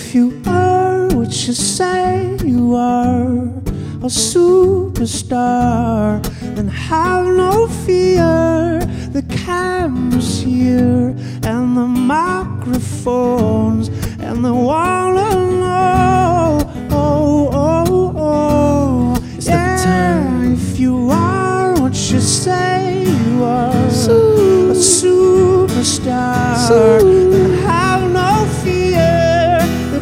If you are what you say you are, a superstar, then have no fear. The camera's here and the microphones, and they wanna know, oh, oh, oh. It's never time. If you are what you say you are, a superstar,